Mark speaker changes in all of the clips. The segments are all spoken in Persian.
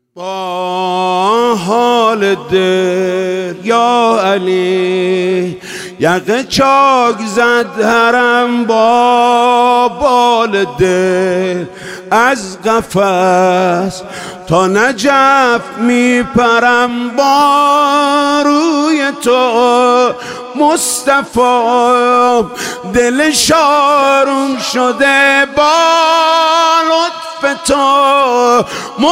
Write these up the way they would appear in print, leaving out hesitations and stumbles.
Speaker 1: با حال دل یا علی یقه چاک زد حرم با بال دل از قفس تا نجف میپرم با روی تو مصطفی دل شارون شده با لطف تو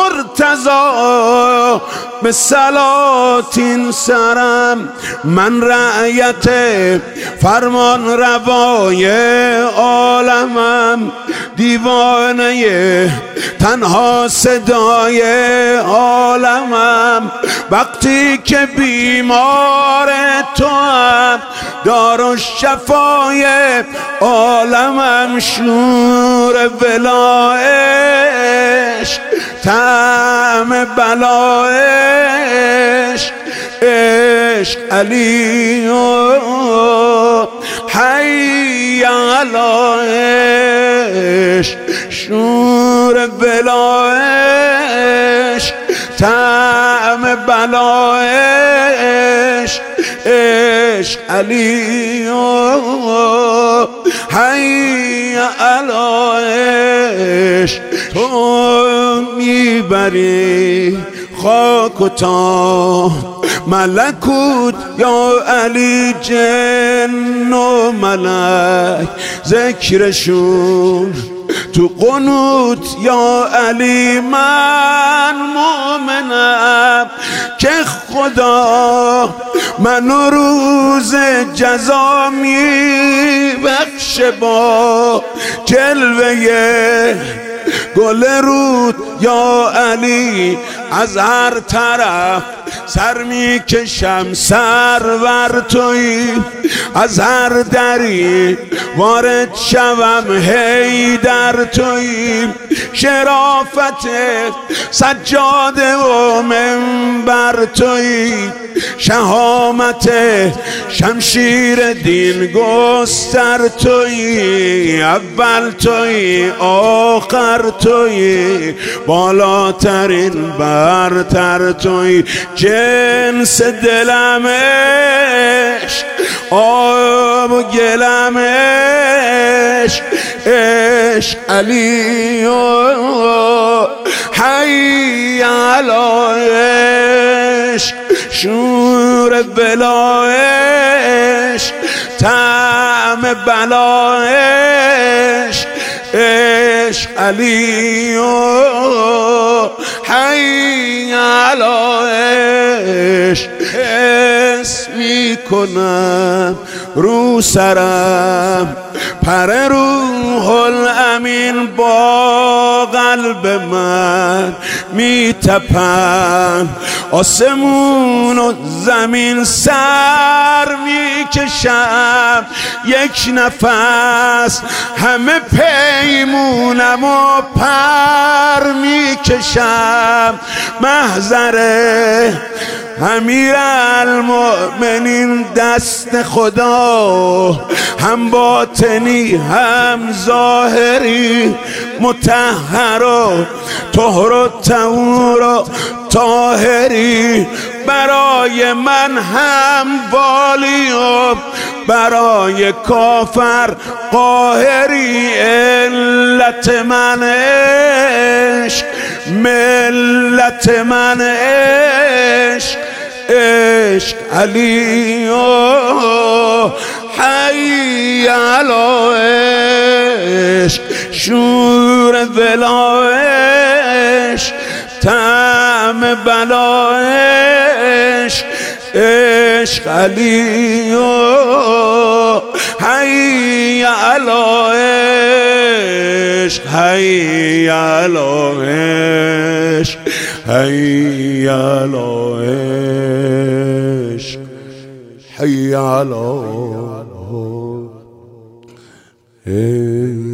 Speaker 1: مرتضی به سلاطین سرم من رعیت فرمان روای عالمم دیوانه تنها صدای عالمم وقتی که بیمار تو هم دارالشفای عالمم شور ولایش طعم بلایش عشق علی حی علایش شور ولایش طعم بلایش عشق علی حی علایش تو میبری خاک و تا ملکوت یا علی جن و ملک ذکرشون تو قنوت یا علی من مومنم که خدا منو روز جزا میبخشه با جلوه گل رود یا علی از هر طرف سر میکشم سرور تویی از هر دری وارد شوم حیدر تویی شرافت سجاده و منبر تویی شهامت شمشیر دین گستر تویی اول تویی آخر تویی بالاترین برتر تویی جنس دلم عشق آب و گلم عشق عشق علی حی علایش شور بلایش طعم بلایش عشق علی حی علایش حس میکنم رو سرم پر روح الامین با قلب من میتپن آسمون و زمین سر میکشم یک نفس همه پیمونم و پر میکشم محضر امیر المؤمنین دست خدا هم باطنی هم ظاهری مطهر و طهر و طهور و طاهری برای من هم والی و برای کافر قاهری علت من عشق ملت من عشق عشق علی حی علایش شور ولایش طعم بلایش عشق علی حی علایش حی علایش حی علایش حی علایش